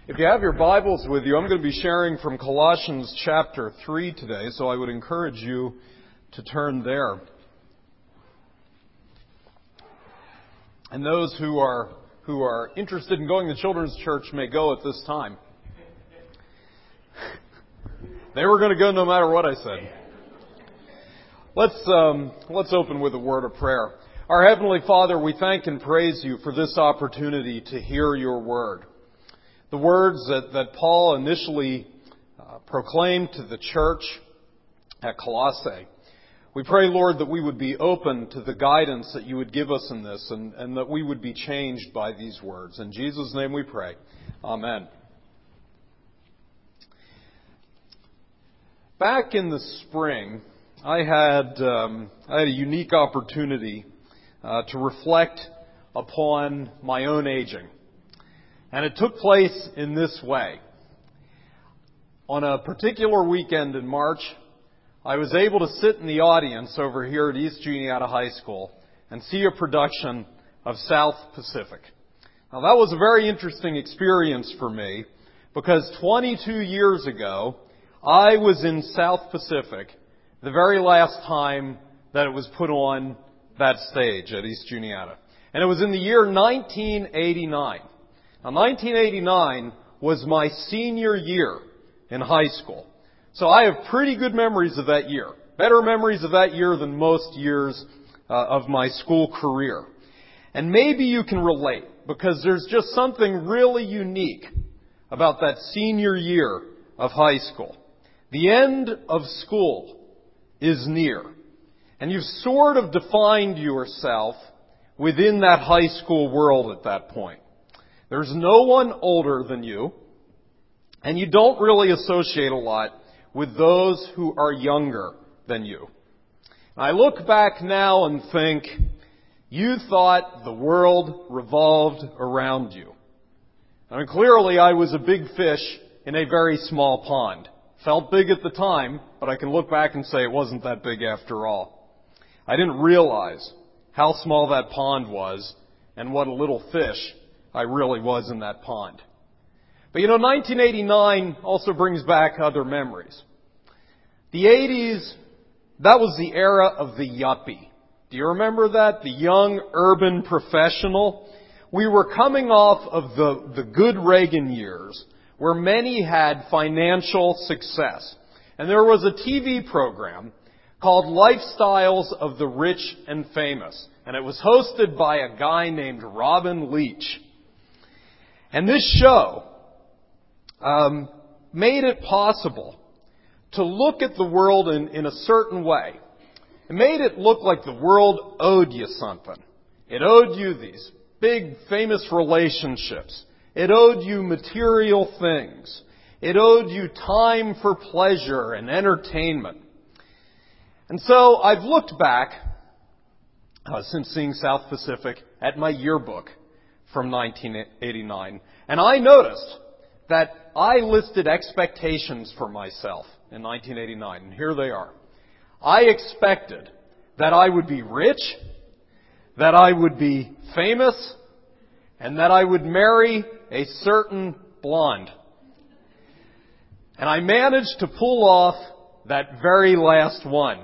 If you have your Bibles with you, I'm going to be sharing from Colossians chapter 3 today, so I would encourage you to turn there. And those who are interested in going to children's church may go at this time. They were going to go no matter what I said. Let's open with a word of prayer. Our Heavenly Father, we thank and praise you for this opportunity to hear your word. The words that Paul initially proclaimed to the church at Colossae. We pray, Lord, that we would be open to the guidance that you would give us in this and that we would be changed by these words. In Jesus' name we pray. Amen. Back in the spring, I had a unique opportunity to reflect upon my own aging. And it took place in this way. On a particular weekend in March, I was able to sit in the audience over here at East Juniata High School and see a production of South Pacific. Now that was a very interesting experience for me because 22 years ago, I was in South Pacific the very last time that it was put on that stage at East Juniata. And it was in the year 1989. Now, 1989 was my senior year in high school. So I have pretty good memories of that year. Better memories of that year than most years of my school career. And maybe you can relate because there's just something really unique about that senior year of high school. The end of school is near. And you've sort of defined yourself within that high school world at that point. There's no one older than you, and you don't really associate a lot with those who are younger than you. I look back now and think, you thought the world revolved around you. I mean, clearly I was a big fish in a very small pond. Felt big at the time, but I can look back and say it wasn't that big after all. I didn't realize how small that pond was and what a little fish I really was in that pond. But 1989 also brings back other memories. The 80s, that was the era of the yuppie. Do you remember that? The young urban professional. We were coming off of the good Reagan years where many had financial success. And there was a TV program called Lifestyles of the Rich and Famous. And it was hosted by a guy named Robin Leach. And this show made it possible to look at the world in a certain way. It made it look like the world owed you something. It owed you these big, famous relationships. It owed you material things. It owed you time for pleasure and entertainment. And so I've looked back, since seeing South Pacific, at my yearbook from 1989. And I noticed that I listed expectations for myself in 1989. And here they are. I expected that I would be rich, that I would be famous, and that I would marry a certain blonde. And I managed to pull off that very last one.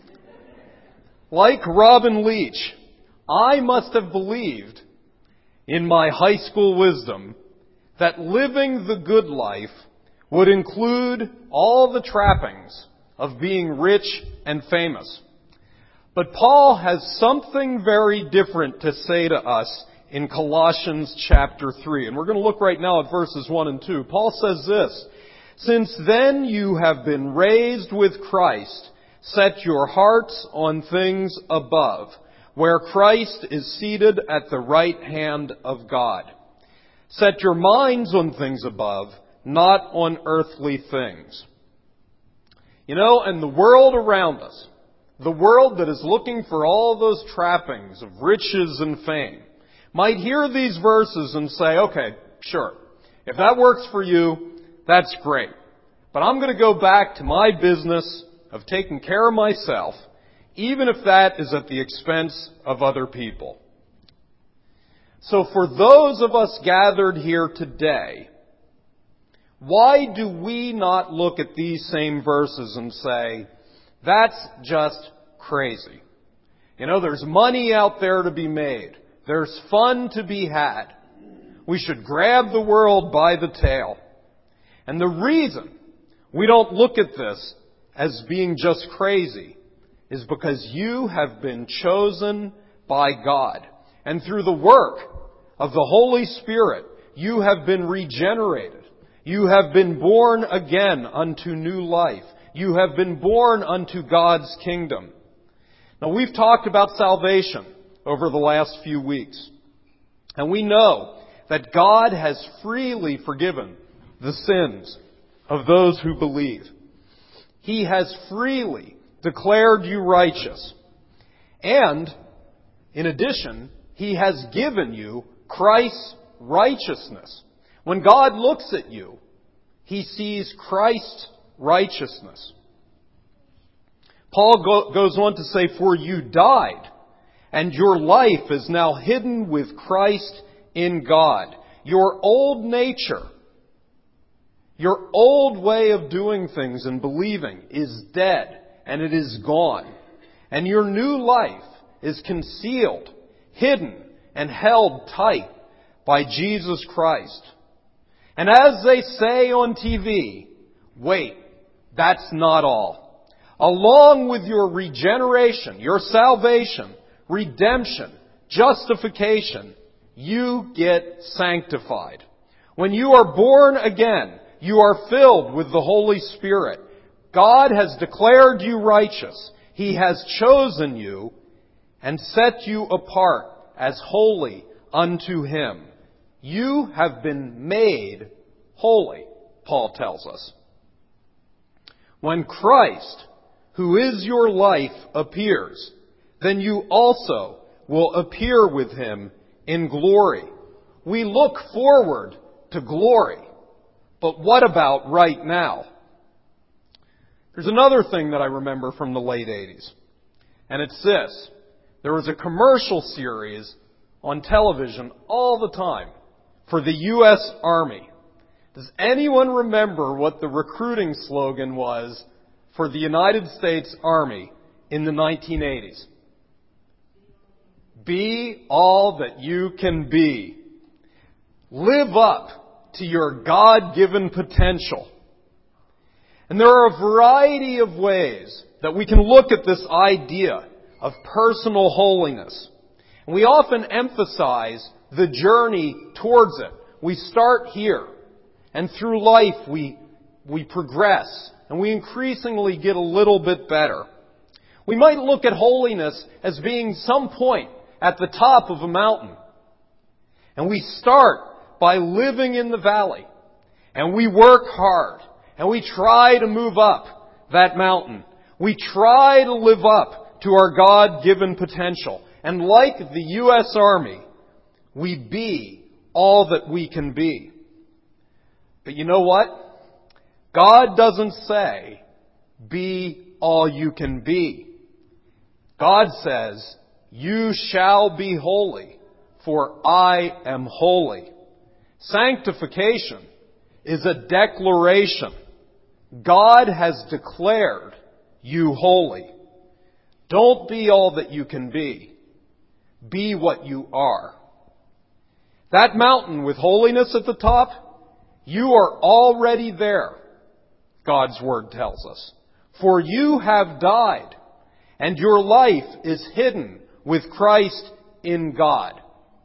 Like Robin Leach, I must have believed in my high school wisdom that living the good life would include all the trappings of being rich and famous. But Paul has something very different to say to us in Colossians chapter 3. And we're going to look right now at verses 1 and 2. Paul says this, "Since then you have been raised with Christ, set your hearts on things above, where Christ is seated at the right hand of God. Set your minds on things above, not on earthly things." And the world around us, the world that is looking for all those trappings of riches and fame, might hear these verses and say, okay, sure, if that works for you, that's great. But I'm going to go back to my business of taking care of myself, even if that is at the expense of other people. So for those of us gathered here today Why do we not look at these same verses and say, that's just crazy? You know, there's money out there to be made. There's fun to be had. We should grab the world by the tail. And the reason we don't look at this as being just crazy is because you have been chosen by God. And through the work of the Holy Spirit, you have been regenerated. You have been born again unto new life. You have been born unto God's kingdom. Now, we've talked about salvation over the last few weeks. And we know that God has freely forgiven the sins of those who believe. He has freely declared you righteous. And, in addition, He has given you Christ's righteousness. When God looks at you, He sees Christ's righteousness. Paul goes on to say, "For you died, and your life is now hidden with Christ in God." Your old nature, your old way of doing things and believing is dead, and it is gone. And your new life is concealed, hidden, and held tight by Jesus Christ. And as they say on TV, wait, that's not all. Along with your regeneration, your salvation, redemption, justification, you get sanctified. When you are born again, you are filled with the Holy Spirit. God has declared you righteous. He has chosen you and set you apart as holy unto Him. You have been made holy, Paul tells us. When Christ, who is your life, appears, then you also will appear with Him in glory. We look forward to glory. But what about right now? There's another thing that I remember from the late 80s. And it's this. There was a commercial series on television all the time for the U.S. Army. Does anyone remember what the recruiting slogan was for the United States Army in the 1980s? Be all that you can be. Live up to your God-given potential. And there are a variety of ways that we can look at this idea of personal holiness. And we often emphasize the journey towards it. We start here, and through life we progress, and we increasingly get a little bit better. We might look at holiness as being some point at the top of a mountain. And we start by living in the valley. And we work hard. And we try to move up that mountain. We try to live up to our God-given potential. And like the U.S. Army, we be all that we can be. But you know what? God doesn't say, be all you can be. God says, you shall be holy, for I am holy. Sanctification is a declaration. God has declared you holy. Don't be all that you can be. Be what you are. That mountain with holiness at the top, you are already there, God's Word tells us. For you have died, and your life is hidden with Christ in God.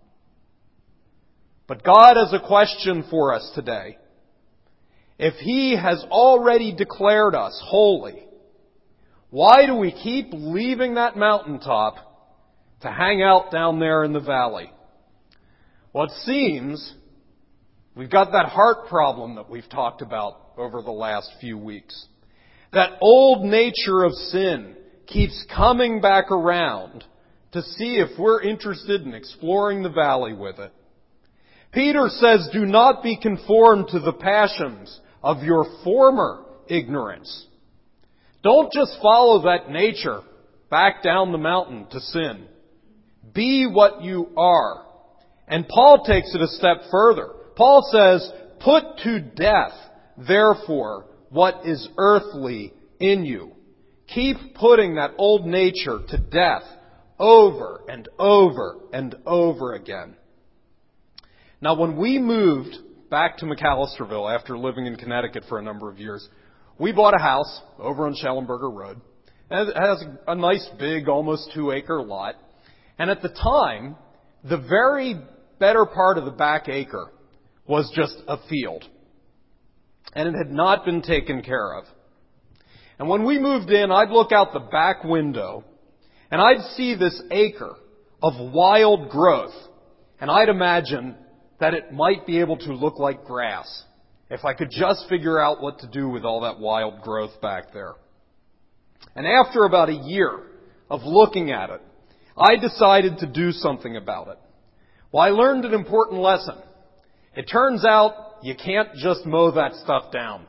But God has a question for us today. If He has already declared us holy, why do we keep leaving that mountaintop to hang out down there in the valley? Well, it seems we've got that heart problem that we've talked about over the last few weeks. That old nature of sin keeps coming back around to see if we're interested in exploring the valley with it. Peter says, do not be conformed to the passions of your former ignorance. Don't just follow that nature back down the mountain to sin. Be what you are. And Paul takes it a step further. Paul says, put to death therefore, what is earthly in you. Keep putting that old nature to death over and over and over again. Now, when we moved back to McAllisterville after living in Connecticut for a number of years, we bought a house over on Schellenberger Road. It has a nice big, almost 2-acre lot. And at the time, the very better part of the back acre was just a field. And it had not been taken care of. And when we moved in, I'd look out the back window and I'd see this acre of wild growth. And I'd imagine that it might be able to look like grass if I could just figure out what to do with all that wild growth back there. And after about a year of looking at it, I decided to do something about it. Well, I learned an important lesson. It turns out you can't just mow that stuff down.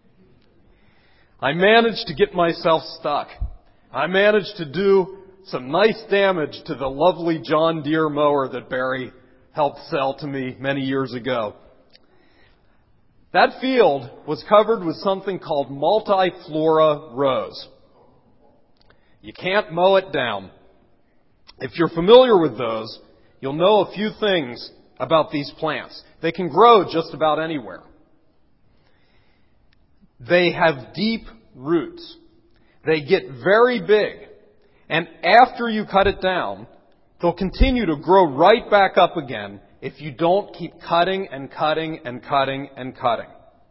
I managed to get myself stuck. I managed to do some nice damage to the lovely John Deere mower that Barry helped sell to me many years ago. That field was covered with something called multiflora rose. You can't mow it down. If you're familiar with those, you'll know a few things about these plants. They can grow just about anywhere. They have deep roots. They get very big. And after you cut it down, they'll continue to grow right back up again if you don't keep cutting and cutting and cutting and cutting.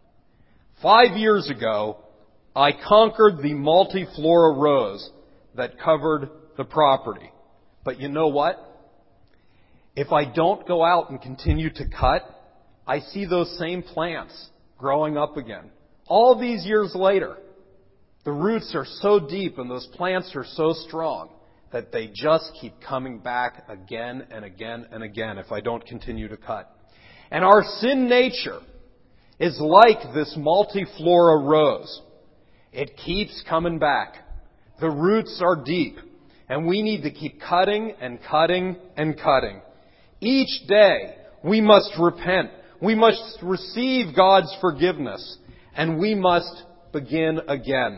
5 years ago, I conquered the multiflora rose that covered the property. But you know what? If I don't go out and continue to cut, I see those same plants growing up again. All these years later, the roots are so deep and those plants are so strong that they just keep coming back again and again and again if I don't continue to cut. And our sin nature is like this multiflora rose. It keeps coming back. The roots are deep, and we need to keep cutting and cutting and cutting. Each day, we must repent. We must receive God's forgiveness, and we must begin again.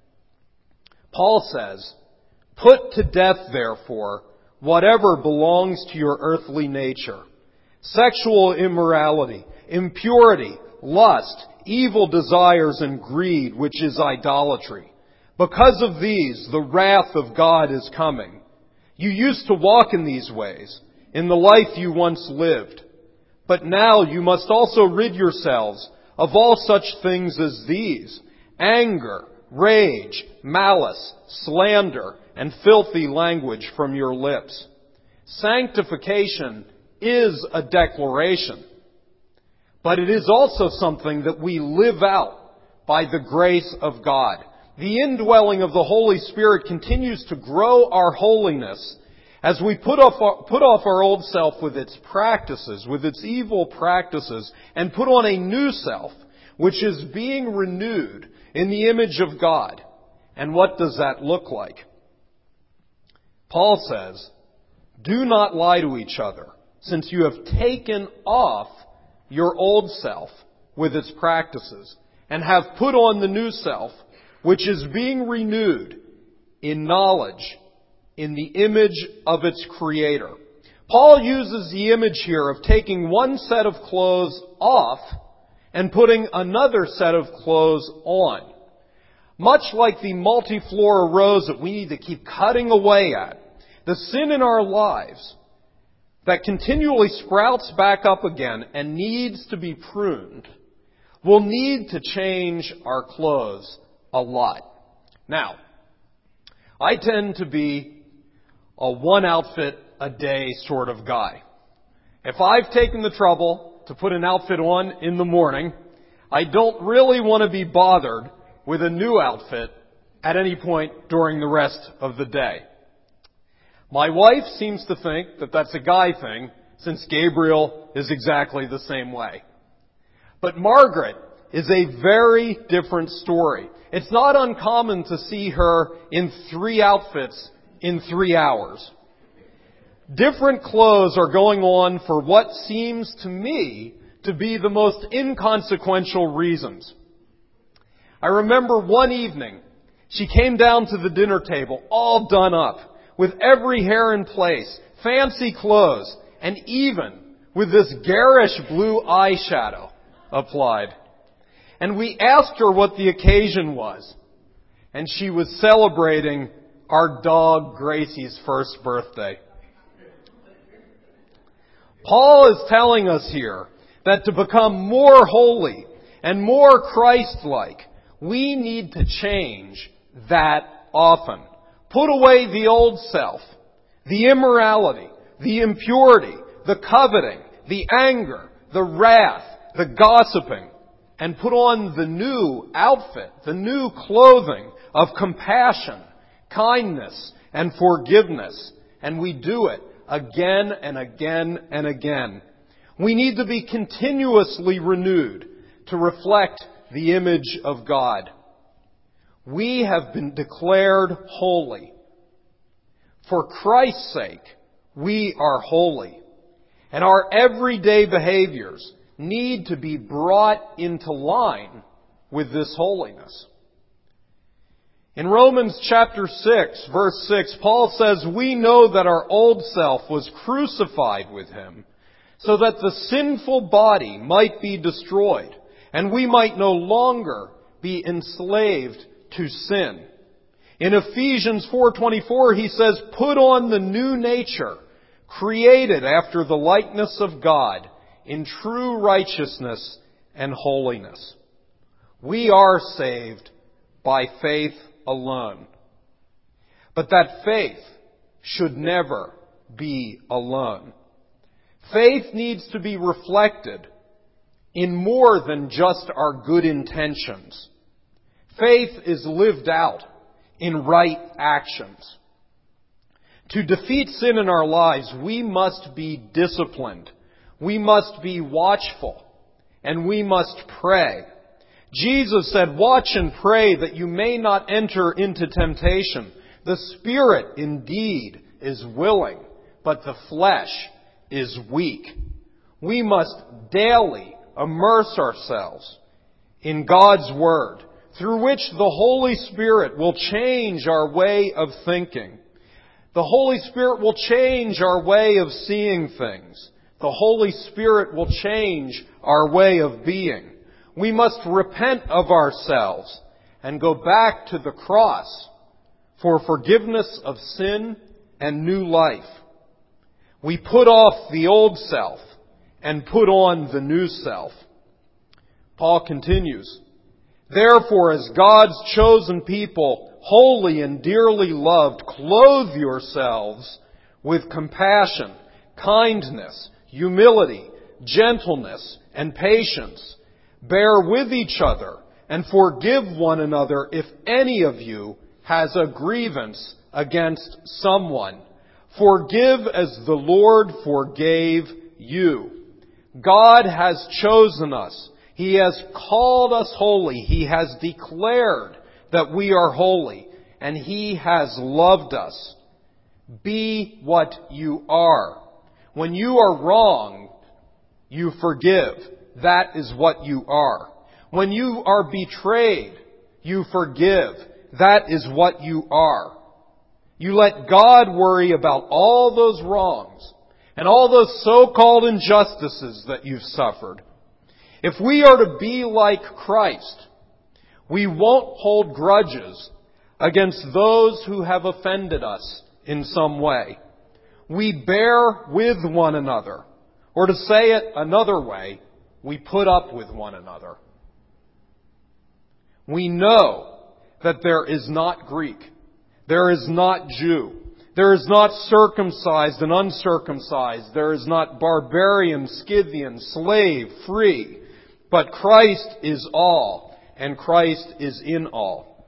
Paul says, "Put to death, therefore, whatever belongs to your earthly nature: sexual immorality, impurity, lust, evil desires, and greed, which is idolatry. Because of these, the wrath of God is coming. You used to walk in these ways, in the life you once lived. But now you must also rid yourselves of all such things as these: anger, rage, malice, slander, and filthy language from your lips. Sanctification is a declaration, but it is also something that we live out by the grace of God. The indwelling of the Holy Spirit continues to grow our holiness as we put off our old self with its practices, with its evil practices, and put on a new self, which is being renewed in the image of God. And what does that look like? Paul says, "Do not lie to each other, since you have taken off your old self with its practices, and have put on the new self, which is being renewed in knowledge, in the image of its Creator." Paul uses the image here of taking one set of clothes off and putting another set of clothes on. Much like the multiflora rose that we need to keep cutting away at, the sin in our lives that continually sprouts back up again and needs to be pruned will need to change our clothes a lot. Now, I tend to be a one outfit a day sort of guy. If I've taken the trouble to put an outfit on in the morning, I don't really want to be bothered with a new outfit at any point during the rest of the day. My wife seems to think that that's a guy thing, since Gabriel is exactly the same way. But Margaret is a very different story. It's not uncommon to see her in 3 outfits in 3 hours. Different clothes are going on for what seems to me to be the most inconsequential reasons. I remember one evening, she came down to the dinner table, all done up, with every hair in place, fancy clothes, and even with this garish blue eyeshadow applied. And we asked her what the occasion was. And she was celebrating our dog Gracie's first birthday. Paul is telling us here that to become more holy and more Christ-like, we need to change that often. Put away the old self, the immorality, the impurity, the coveting, the anger, the wrath, the gossiping, and put on the new outfit, the new clothing of compassion, kindness, and forgiveness. And we do it again and again and again. We need to be continuously renewed to reflect the image of God. We have been declared holy. For Christ's sake, we are holy. And our everyday behaviors need to be brought into line with this holiness. In Romans chapter 6, verse 6, Paul says, "We know that our old self was crucified with him, so that the sinful body might be destroyed, and we might no longer be enslaved to sin." In Ephesians 4:24, he says, "Put on the new nature, created after the likeness of God, in true righteousness and holiness." We are saved by faith alone. But that faith should never be alone. Faith needs to be reflected in more than just our good intentions. Faith is lived out in right actions. To defeat sin in our lives, we must be disciplined. We must be watchful. And we must pray. Jesus said, "Watch and pray that you may not enter into temptation. The spirit indeed is willing, but the flesh is weak." We must daily immerse ourselves in God's Word, through which the Holy Spirit will change our way of thinking. The Holy Spirit will change our way of seeing things. The Holy Spirit will change our way of being. We must repent of ourselves and go back to the cross for forgiveness of sin and new life. We put off the old self and put on the new self. Paul continues, "Therefore, as God's chosen people, holy and dearly loved, clothe yourselves with compassion, kindness, humility, gentleness, and patience. Bear with each other and forgive one another if any of you has a grievance against someone. Forgive as the Lord forgave you." God has chosen us. He has called us holy. He has declared that we are holy. And He has loved us. Be what you are. When you are wronged, you forgive. That is what you are. When you are betrayed, you forgive. That is what you are. You let God worry about all those wrongs and all those so-called injustices that you've suffered. If we are to be like Christ, we won't hold grudges against those who have offended us in some way. We bear with one another. Or to say it another way, we put up with one another. We know that there is not Greek, there is not Jew, there is not circumcised and uncircumcised, there is not barbarian, Scythian, slave, free, but Christ is all, and Christ is in all.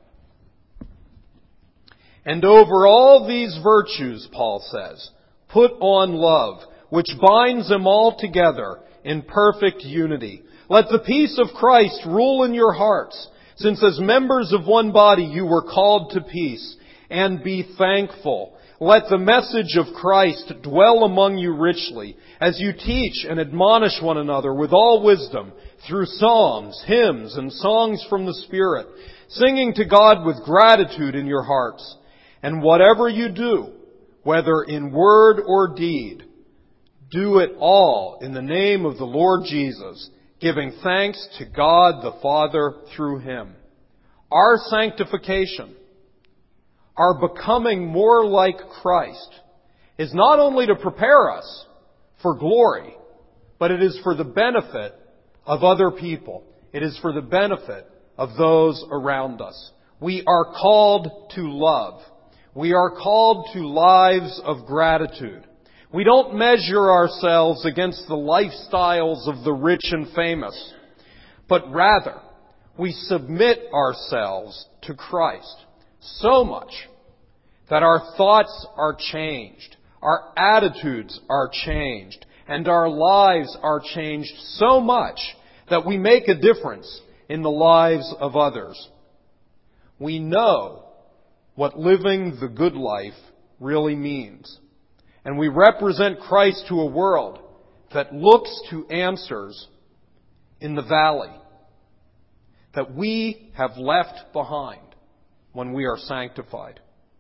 And over all these virtues, Paul says, put on love, which binds them all together in perfect unity. Let the peace of Christ rule in your hearts, since as members of one body you were called to peace, and be thankful. Let the message of Christ dwell among you richly, as you teach and admonish one another with all wisdom, through psalms, hymns, and songs from the Spirit, singing to God with gratitude in your hearts. And whatever you do, whether in word or deed, do it all in the name of the Lord Jesus, giving thanks to God the Father through Him. Our sanctification, our becoming more like Christ, is not only to prepare us for glory, but it is for the benefit of other people. It is for the benefit of those around us. We are called to love. We are called to lives of gratitude. We don't measure ourselves against the lifestyles of the rich and famous, but rather we submit ourselves to Christ so much that our thoughts are changed, our attitudes are changed, and our lives are changed so much that we make a difference in the lives of others. We know what living the good life really means. And we represent Christ to a world that looks to answers in the valley that we have left behind when we are sanctified.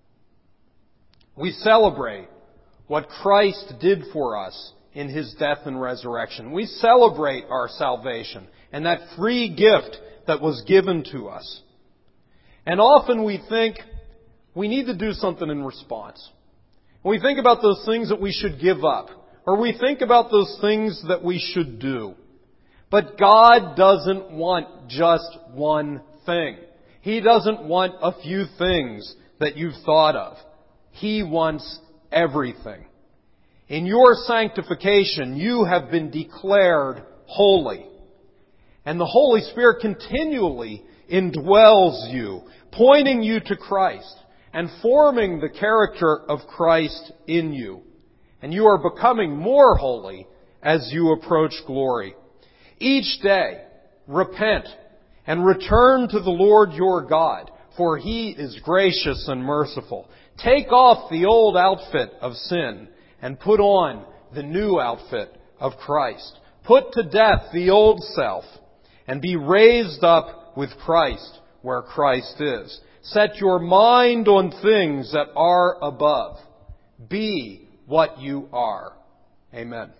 We celebrate what Christ did for us in His death and resurrection. We celebrate our salvation and that free gift that was given to us. And often we think we need to do something in response. We think about those things that we should give up, or we think about those things that we should do. But God doesn't want just one thing. He doesn't want a few things that you've thought of. He wants everything. In your sanctification, you have been declared holy. And the Holy Spirit continually indwells you, pointing you to Christ and forming the character of Christ in you. And you are becoming more holy as you approach glory. Each day, repent and return to the Lord your God, for He is gracious and merciful. Take off the old outfit of sin and put on the new outfit of Christ. Put to death the old self and be raised up with Christ where Christ is. Set your mind on things that are above. Be what you are. Amen.